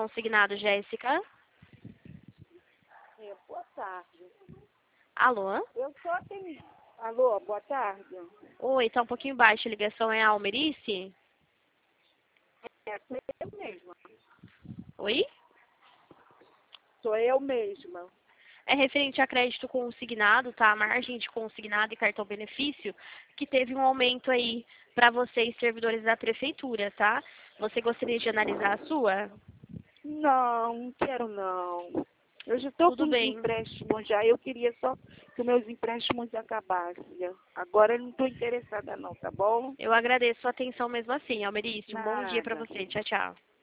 consignado, Jéssica? Boa tarde. Alô? Eu só tenho... Alô, boa tarde. Oi, tá um pouquinho baixa a ligação, é a Almerice? Sou eu mesma. Oi? Sou eu mesma. É referente a crédito consignado, tá? A margem de consignado e cartão benefício, que teve um aumento aí para vocês, servidores da prefeitura, tá? Você gostaria de analisar a sua? Não quero não. Eu já estou com Tudo os bem. empréstimos já. Eu queria só que meus empréstimos acabassem. Agora eu não estou interessada não, tá bom? Eu agradeço a atenção mesmo assim, Almerice. Um bom dia para Nada. você. Tchau, tchau.